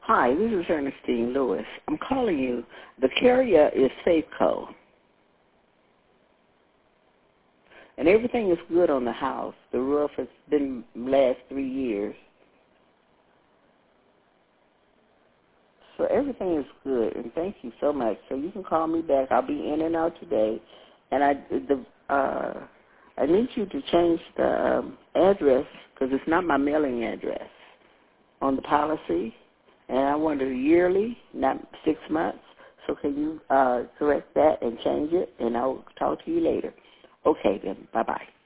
Hi, this is Ernestine Lewis. I'm calling you. The carrier is Safeco, and everything is good on the house. The roof has been last 3 years, so everything is good. And thank you so much. So you can call me back. I'll be in and out today, and I need you to change the address because it's not my mailing address on the policy. And I want it yearly, not 6 months. So can you correct that and change it? And I'll talk to you later. Okay, then. Bye-bye.